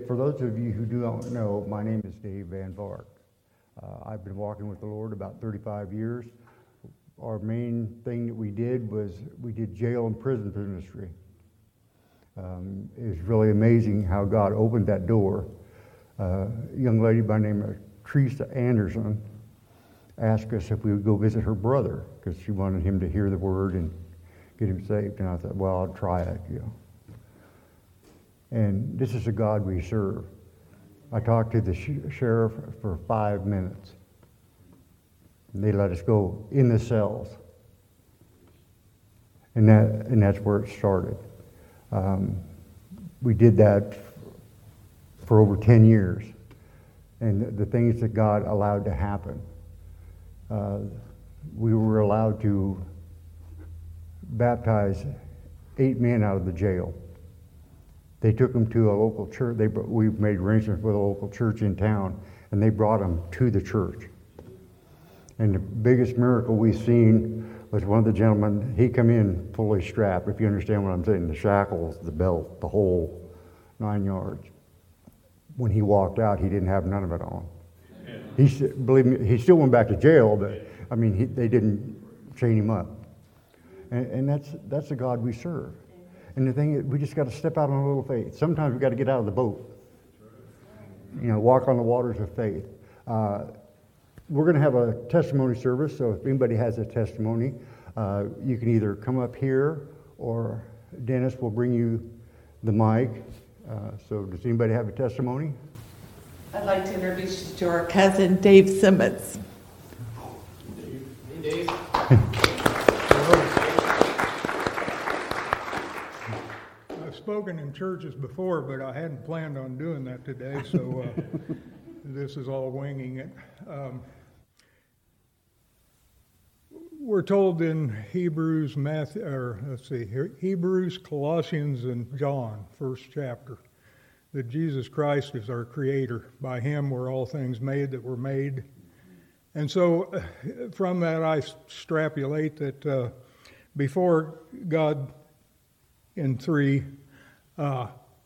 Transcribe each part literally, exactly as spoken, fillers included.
for those of you who don't know, my name is Dave Van Vark. Uh, I've been walking with the Lord about thirty-five years. Our main thing that we did was we did jail and prison ministry. Um, it was really amazing how God opened that door. Uh, a young lady by the name of Teresa Anderson asked us if we would go visit her brother because she wanted him to hear the word and get him saved. And I thought, well, I'll try it, you know. And this is the God we serve. I talked to the sh- sheriff for five minutes. And they let us go in the cells. And that and that's where it started. Um, we did that for over ten years. And the, the things that God allowed to happen. Uh, we were allowed to baptize eight men out of the jail. They took them to a local church. They, we made arrangements with a local church in town, and they brought them to the church. And the biggest miracle we've seen was one of the gentlemen, he come in fully strapped, if you understand what I'm saying, the shackles, the belt, the whole nine yards. When he walked out, he didn't have none of it on. He, believe me, he still went back to jail, but I mean, he, they didn't chain him up. And, and that's that's the God we serve. And the thing is, we just got to step out on a little faith. Sometimes we got to get out of the boat. You know, walk on the waters of faith. Uh, we're going to have a testimony service, so if anybody has a testimony, uh, you can either come up here or Dennis will bring you the mic. Uh, so does anybody have a testimony? I'd like to introduce you to our cousin, Dave Simmons. Hey, Dave. I've spoken in churches before, but I hadn't planned on doing that today, so uh, this is all winging it. Um, we're told in Hebrews, Matthew, or let's see, Hebrews, Colossians, and John, first chapter, that Jesus Christ is our Creator. By Him were all things made that were made. And so from that I extrapolate that uh, before God in three uh,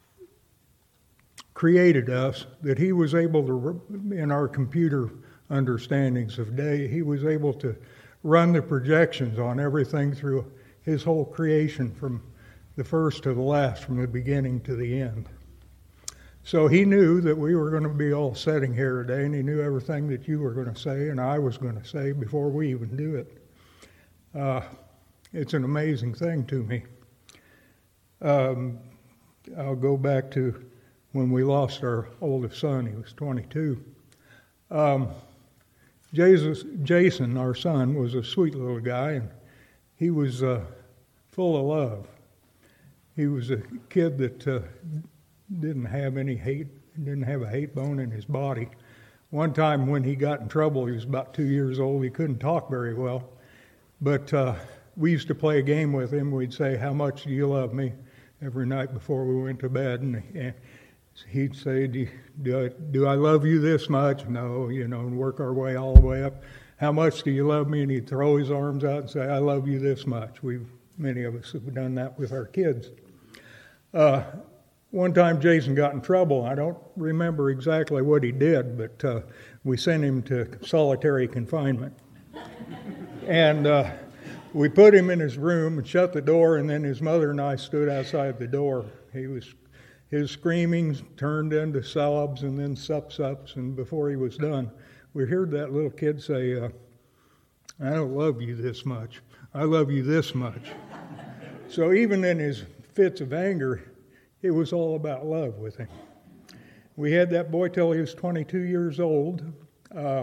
created us, that He was able to, in our computer understandings of day, He was able to run the projections on everything through His whole creation from the first to the last, from the beginning to the end. So He knew that we were going to be all sitting here today, and He knew everything that you were going to say and I was going to say before we even do it. Uh, it's an amazing thing to me. Um, I'll go back to when we lost our oldest son. He was twenty-two. Um, Jesus, Jason, our son, was a sweet little guy, and he was uh, full of love. He was a kid that uh, didn't have any hate, didn't have a hate bone in his body. One time when he got in trouble, he was about two years old. He couldn't talk very well, but uh, we used to play a game with him. We'd say, "How much do you love me?" every night before we went to bed, and, and he'd say, do, do, I, do I love you this much? No, you know, and work our way all the way up. How much do you love me? And he'd throw his arms out and say, I love you this much. We've, many of us have done that with our kids. Uh, one time Jason got in trouble. I don't remember exactly what he did, but uh, we sent him to solitary confinement. And uh, we put him in his room and shut the door, and then his mother and I stood outside the door. He was, his screaming turned into sobs and then sup-sups, and before he was done, we heard that little kid say, uh, I don't love you this much. I love you this much. So even in his fits of anger, it was all about love with him. We had that boy till he was twenty-two years old. Uh,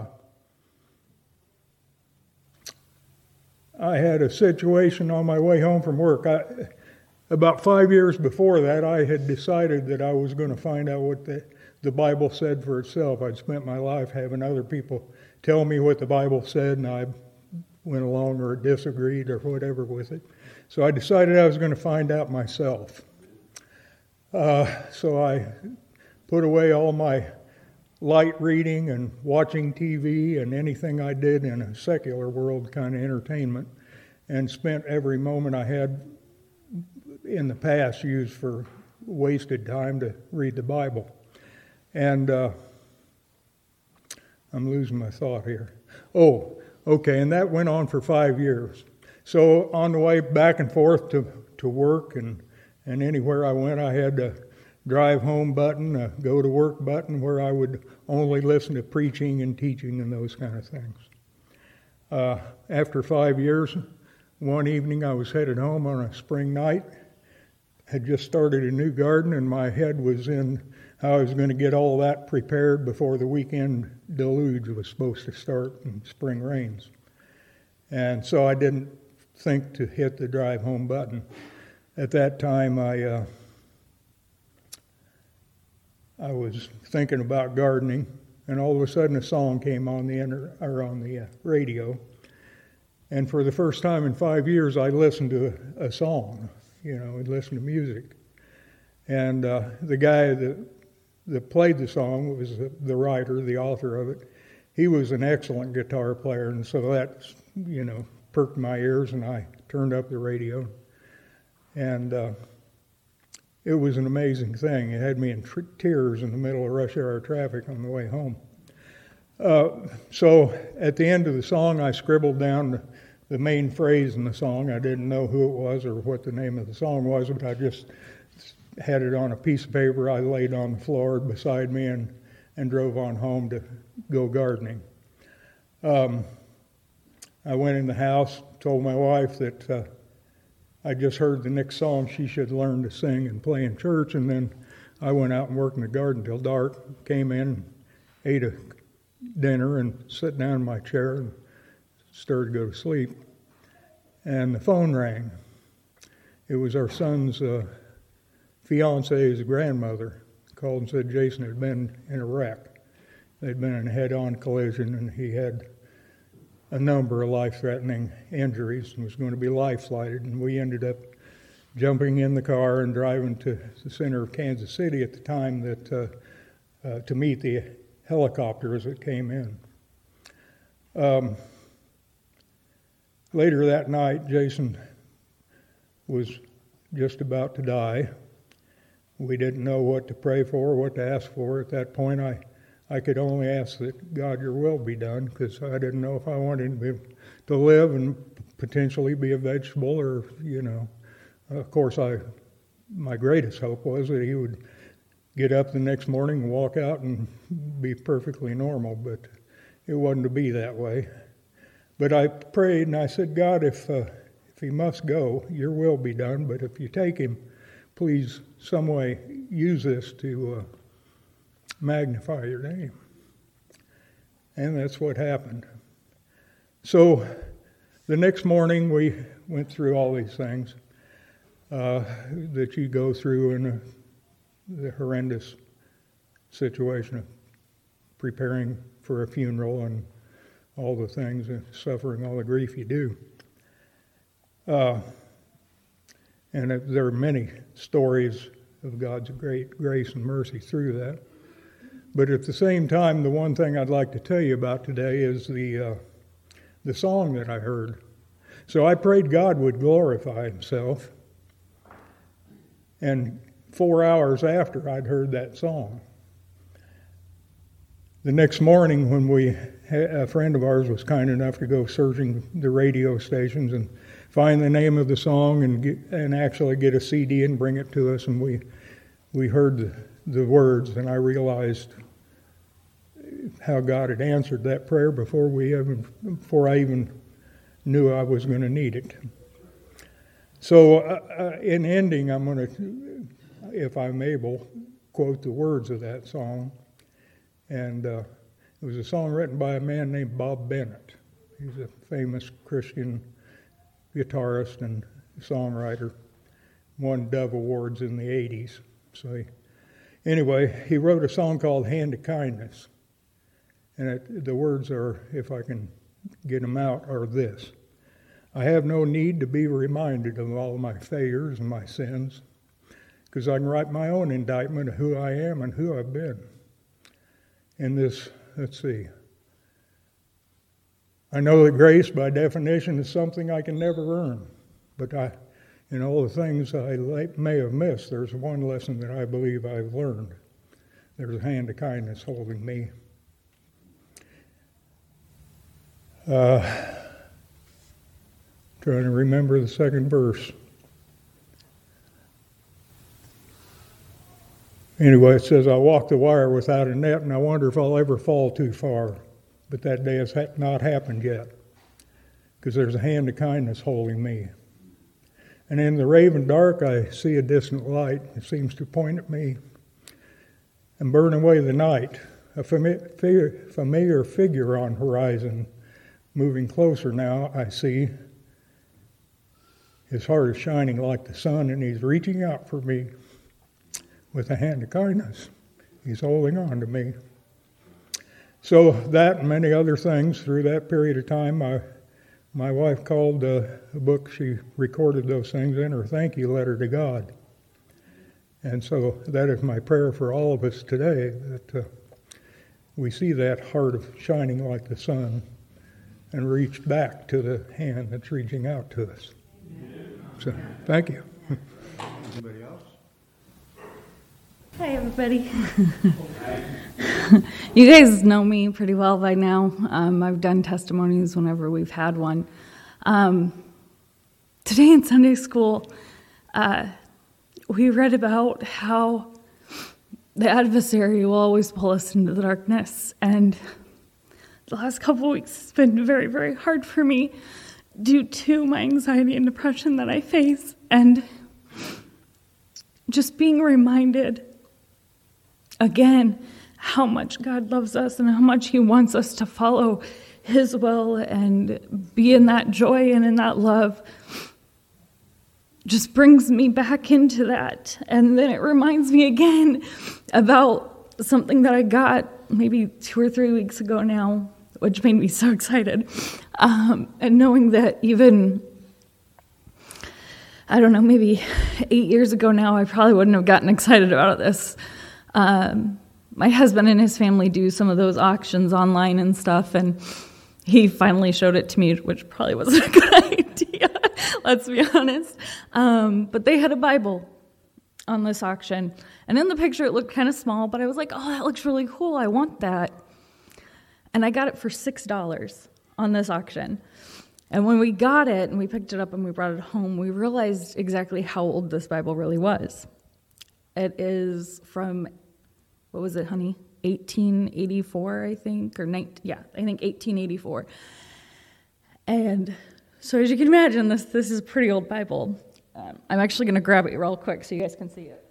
I had a situation on my way home from work. I, about five years before that, I had decided that I was going to find out what the, the Bible said for itself. I'd spent my life having other people tell me what the Bible said, and I went along or disagreed or whatever with it. So I decided I was going to find out myself. Uh, so I put away all my light reading and watching T V and anything I did in a secular world kind of entertainment, and spent every moment I had in the past used for wasted time to read the Bible. And uh, I'm losing my thought here. Oh, okay, and that went on for five years. So on the way back and forth to, to work and, and anywhere I went, I had to drive home button, a go to work button, where I would only listen to preaching and teaching and those kind of things. Uh, after five years, one evening I was headed home on a spring night, had just started a new garden, and my head was in how I was going to get all that prepared before the weekend deluge was supposed to start and spring rains. And so I didn't think to hit the drive home button. At that time, I uh, I was thinking about gardening, and all of a sudden a song came on the inter- or on the uh, radio. And for the first time in five years, I listened to a, a song. You know, I listened to music. And uh, the guy that that played the song was the, the writer, the author of it. He was an excellent guitar player, and so that, you know, perked my ears, and I turned up the radio. And uh, it was an amazing thing. It had me in tr- tears in the middle of rush hour traffic on the way home. Uh, so at the end of the song, I scribbled down the, the main phrase in the song. I didn't know who it was or what the name of the song was, but I just had it on a piece of paper I laid on the floor beside me and, and drove on home to go gardening. Um, I went in the house, told my wife that uh, I just heard the next song she should learn to sing and play in church, and then I went out and worked in the garden till dark, came in, ate a dinner, and sat down in my chair and started to go to sleep. And the phone rang. It was our son's uh, fiance's grandmother. Called and said Jason had been in a wreck. They'd been in a head-on collision, and he had a number of life-threatening injuries and was going to be life-flighted. And we ended up jumping in the car and driving to the center of Kansas City at the time that uh, uh, to meet the helicopter as it came in. Um, later that night, Jason was just about to die. We didn't know what to pray for, what to ask for. At that point, I, I could only ask that God, your will be done, because I didn't know if I wanted him to live and potentially be a vegetable or, you know. Of course, I my greatest hope was that he would get up the next morning and walk out and be perfectly normal, but it wasn't to be that way. But I prayed and I said, God, if uh, if he must go, your will be done, but if you take him, please some way use this to uh, magnify your name. And that's what happened. So the next morning we went through all these things uh, that you go through in a, the horrendous situation of preparing for a funeral and all the things and suffering all the grief you do. Uh, and it, there are many stories of God's great grace and mercy through that. But at the same time, the one thing I'd like to tell you about today is the uh, the song that I heard. So I prayed God would glorify himself. And four hours after I'd heard that song, the next morning when we, a friend of ours was kind enough to go searching the radio stations and find the name of the song and get, and actually get a C D and bring it to us, and we we heard the, the words, and I realized how God had answered that prayer before we even before I even knew I was going to need it. So uh, in ending, I'm going to, if I'm able, quote the words of that song. And uh, it was a song written by a man named Bob Bennett. He's a famous Christian guitarist and songwriter. Won Dove Awards in the eighties. So he, anyway, he wrote a song called Hand of Kindness. And it, the words are, if I can get them out, are this. I have no need to be reminded of all my failures and my sins, because I can write my own indictment of who I am and who I've been. In this, let's see. I know that grace, by definition, is something I can never earn. But I, in all the things I may have missed, there's one lesson that I believe I've learned. There's a hand of kindness holding me. Uh, trying to remember the second verse. Anyway, it says, I walk the wire without a net, and I wonder if I'll ever fall too far. But that day has ha- not happened yet, because there's a hand of kindness holding me. And in the raven dark, I see a distant light. It seems to point at me and burn away the night. A fami- familiar figure on horizon, moving closer now, I see. His heart is shining like the sun, and he's reaching out for me with a hand of kindness. He's holding on to me. So that and many other things through that period of time, my, my wife called uh, a book, she recorded those things in her thank you letter to God. And so that is my prayer for all of us today, that uh, we see that heart of shining like the sun and reach back to the hand that's reaching out to us. So, thank you. Anybody else? Hi, everybody. You guys know me pretty well by now. Um, I've done testimonies whenever we've had one. Um, today in Sunday school, uh, we read about how the adversary will always pull us into the darkness. And the last couple of weeks has been very, very hard for me due to my anxiety and depression that I face. And just being reminded again how much God loves us and how much he wants us to follow his will and be in that joy and in that love just brings me back into that. And then it reminds me again about something that I got maybe two or three weeks ago now, which made me so excited. Um, and knowing that even, I don't know, maybe eight years ago now, I probably wouldn't have gotten excited about this. Um, my husband and his family do some of those auctions online and stuff, and he finally showed it to me, which probably wasn't a good idea, let's be honest. Um, but they had a Bible on this auction, and in the picture it looked kind of small, but I was like, oh, that looks really cool, I want that. And I got it for six dollars on this auction. And when we got it and we picked it up and we brought it home, we realized exactly how old this Bible really was. It is from, what was it, honey? eighteen eighty-four, I think, or nineteen, yeah, I think eighteen eighty-four. And so as you can imagine, this this is a pretty old Bible. Um, I'm actually going to grab it real quick so you guys can see it.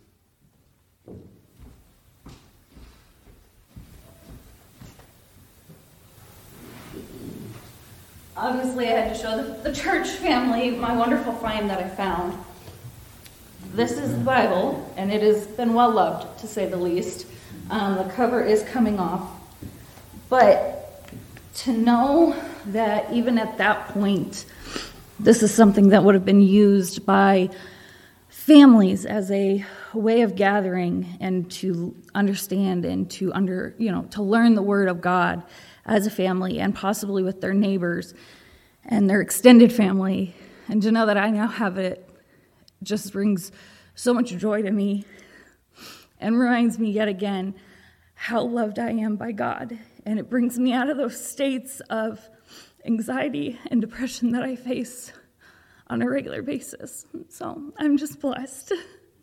Obviously, I had to show the, the church family my wonderful find that I found. This is the Bible, and it has been well loved, to say the least. Um, the cover is coming off. But to know that even at that point, this is something that would have been used by families as a way of gathering and to understand and to under, you know, to learn the Word of God as a family and possibly with their neighbors and their extended family. And to know that I now have it just brings so much joy to me and reminds me yet again how loved I am by God. And it brings me out of those states of anxiety and depression that I face on a regular basis. So I'm just blessed.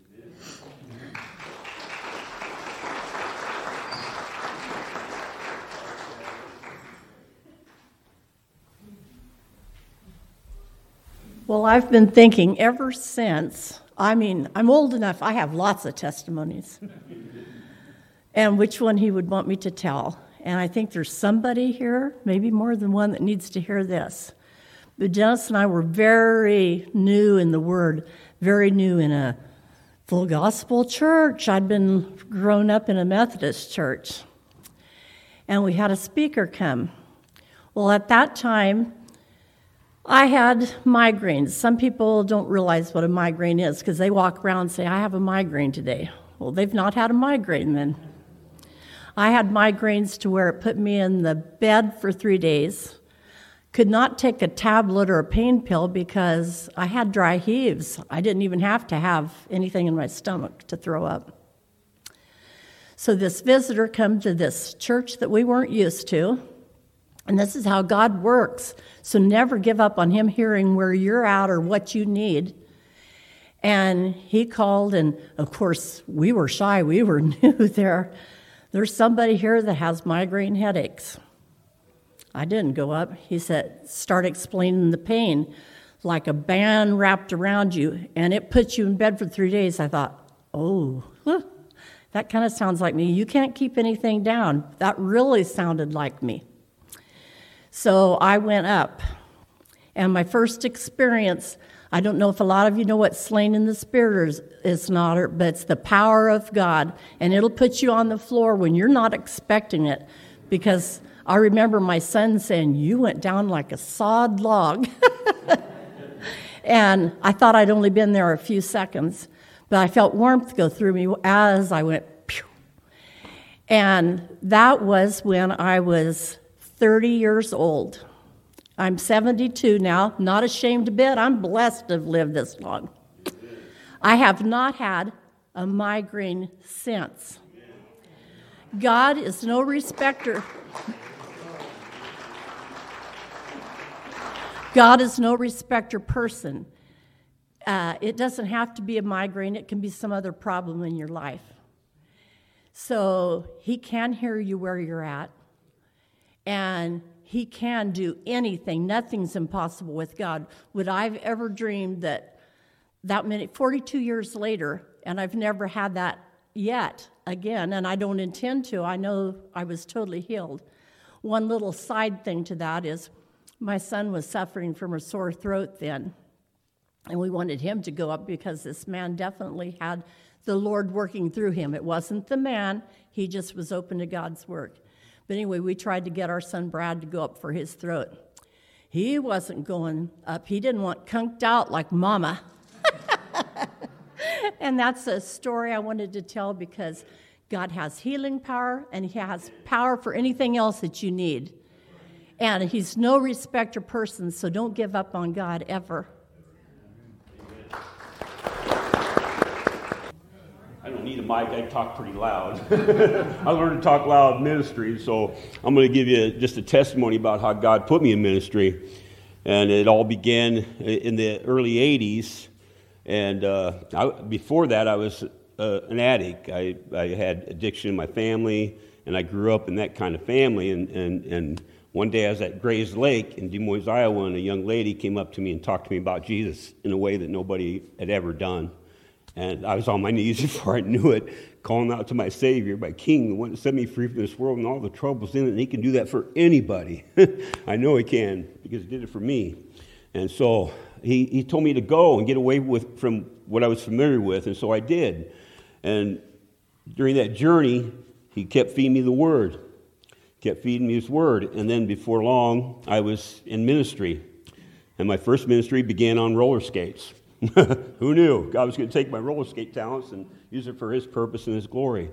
Well, I've been thinking ever since, I mean, I'm old enough, I have lots of testimonies, and which one he would want me to tell. And I think there's somebody here, maybe more than one, that needs to hear this. But Dennis and I were very new in the Word, very new in a full gospel church. I'd been grown up in a Methodist church. And we had a speaker come. Well, at that time, I had migraines. Some people don't realize what a migraine is because they walk around and say, I have a migraine today. Well, they've not had a migraine then. I had migraines to where it put me in the bed for three days. Could not take a tablet or a pain pill because I had dry heaves. I didn't even have to have anything in my stomach to throw up. So this visitor come to this church that we weren't used to, and this is how God works. So never give up on him hearing where you're at or what you need. And he called, and of course, we were shy. We were new there. There's somebody here that has migraine headaches. I didn't go up. He said, start explaining the pain like a band wrapped around you, and it puts you in bed for three days. I thought, oh, huh, that kind of sounds like me. You can't keep anything down. That really sounded like me. So I went up, and my first experience, I don't know if a lot of you know what slain in the spirit is, is not, but it's the power of God, and it'll put you on the floor when you're not expecting it, because I remember my son saying, you went down like a sawed log. And I thought I'd only been there a few seconds, but I felt warmth go through me as I went, pew. And that was when I was thirty years old. I'm seventy-two now, not ashamed a bit. I'm blessed to have lived this long. I have not had a migraine since. God is no respecter. God is no respecter person. Uh, it doesn't have to be a migraine. It can be some other problem in your life. So he can hear you where you're at, and he can do anything. Nothing's impossible with God. Would I have ever dreamed that that many, forty-two years later, and I've never had that yet again, and I don't intend to. I know I was totally healed. One little side thing to that is my son was suffering from a sore throat then, and we wanted him to go up because this man definitely had the Lord working through him. It wasn't the man. He just was open to God's work. But anyway, we tried to get our son Brad to go up for his throat. He wasn't going up. He didn't want conked out like Mama. And that's a story I wanted to tell because God has healing power, and he has power for anything else that you need. And he's no respecter person, so don't give up on God ever. I don't need a mic. I talk pretty loud. I learned to talk loud in ministry, so I'm going to give you just a testimony about how God put me in ministry. And it all began in the early eighties. And uh, I, before that, I was uh, an addict. I, I had addiction in my family, and I grew up in that kind of family. And, and, and one day I was at Gray's Lake in Des Moines, Iowa, and a young lady came up to me and talked to me about Jesus in a way that nobody had ever done. And I was on my knees before I knew it, calling out to my Savior, my King, the one that set me free from this world and all the troubles in it. And he can do that for anybody. I know he can, because he did it for me. And so he, he told me to go and get away with from what I was familiar with, and so I did. And during that journey, he kept feeding me the Word, kept feeding me his Word. And then before long, I was in ministry. And my first ministry began on roller skates. Who knew? God was going to take my roller skate talents and use it for his purpose and his glory.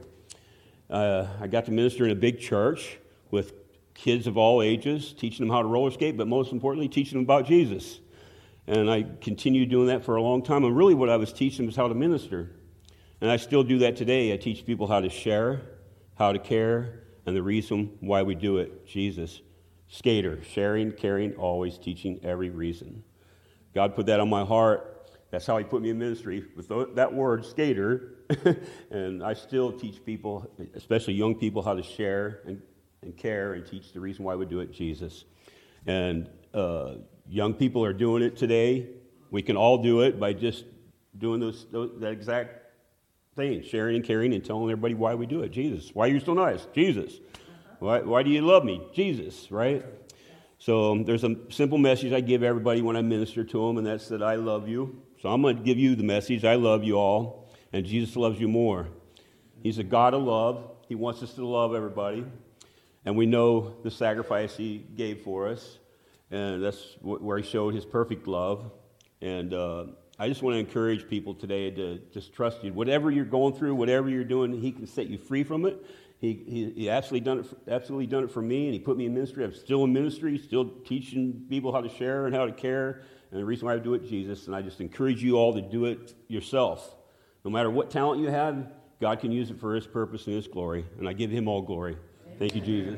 Uh, I got to minister in a big church with kids of all ages, teaching them how to roller skate, but most importantly, teaching them about Jesus. And I continued doing that for a long time. And really what I was teaching them was how to minister. And I still do that today. I teach people how to share, how to care, and the reason why we do it, Jesus. Skater, sharing, caring, always teaching every reason. God put that on my heart. That's how he put me in ministry, with that word, skater. And I still teach people, especially young people, how to share and, and care and teach the reason why we do it, Jesus. And uh, young people are doing it today. We can all do it by just doing those, those that exact thing, sharing and caring and telling everybody why we do it, Jesus. Why are you so nice? Jesus. Why, why do you love me? Jesus, right? So um, there's a simple message I give everybody when I minister to them, and that's that I love you. So I'm going to give you the message. I love you all, and Jesus loves you more. He's a God of love. He wants us to love everybody, and we know the sacrifice he gave for us, and that's where he showed his perfect love. And uh, I just want to encourage people today to just trust you. Whatever you're going through, whatever you're doing, he can set you free from it. He, he, he absolutely done it. For, absolutely done it for me, and he put me in ministry. I'm still in ministry, still teaching people how to share and how to care. And the reason why I do it, Jesus. And I just encourage you all to do it yourself. No matter what talent you have, God can use it for His purpose and His glory, and I give Him all glory. Thank you, Jesus.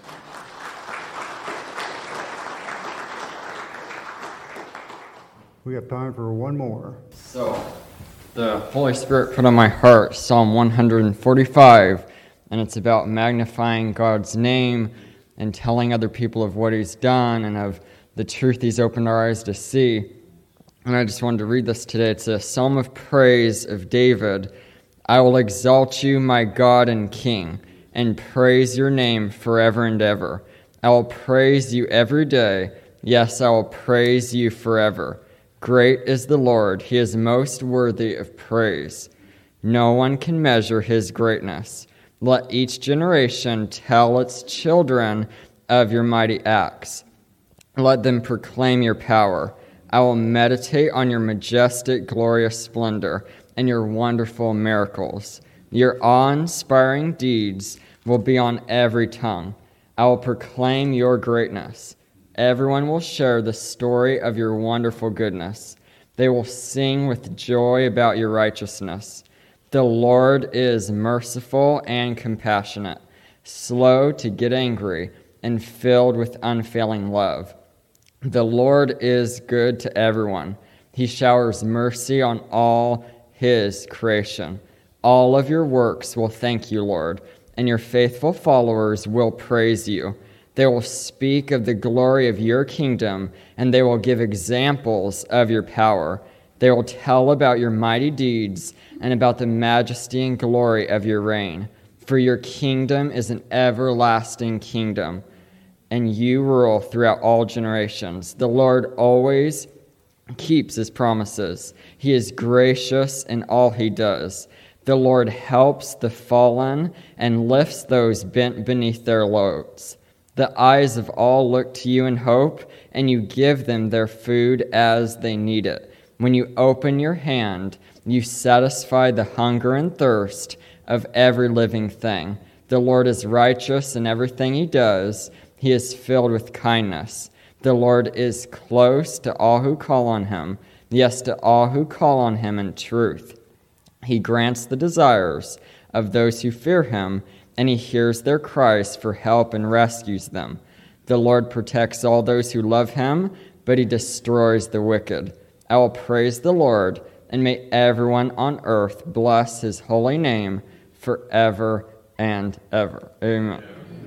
We have time for one more. So, the Holy Spirit put on my heart Psalm one forty-five, and it's about magnifying God's name and telling other people of what He's done and of the truth He's opened our eyes to see. And I just wanted to read this today. It's a psalm of praise of David. I will exalt you, my God and King, and praise your name forever and ever. I will praise you every day. Yes, I will praise you forever. Great is the Lord. He is most worthy of praise. No one can measure His greatness. Let each generation tell its children of your mighty acts. Let them proclaim your power. I will meditate on your majestic, glorious splendor and your wonderful miracles. Your awe-inspiring deeds will be on every tongue. I will proclaim your greatness. Everyone will share the story of your wonderful goodness. They will sing with joy about your righteousness. The Lord is merciful and compassionate, slow to get angry, and filled with unfailing love. The Lord is good to everyone. He showers mercy on all His creation. All of your works will thank you, Lord, and your faithful followers will praise you. They will speak of the glory of your kingdom, and they will give examples of your power. They will tell about your mighty deeds and about the majesty and glory of your reign. For your kingdom is an everlasting kingdom, and you rule throughout all generations. The Lord always keeps His promises. He is gracious in all He does. The Lord helps the fallen and lifts those bent beneath their loads. The eyes of all look to you in hope, and you give them their food as they need it. When you open your hand, you satisfy the hunger and thirst of every living thing. The Lord is righteous in everything He does. He is filled with kindness. The Lord is close to all who call on Him, yes, to all who call on Him in truth. He grants the desires of those who fear Him, and He hears their cries for help and rescues them. The Lord protects all those who love Him, but He destroys the wicked. I will praise the Lord, and may everyone on earth bless His holy name forever and ever. Amen.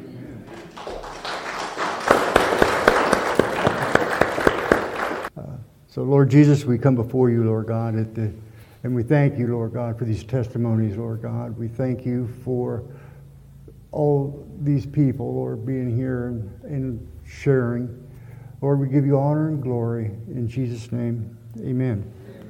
So, Lord Jesus, we come before you, Lord God, at the, and we thank you, Lord God, for these testimonies, Lord God. We thank you for all these people, Lord, being here and, and sharing. Lord, we give you honor and glory. In Jesus' name, amen. Amen.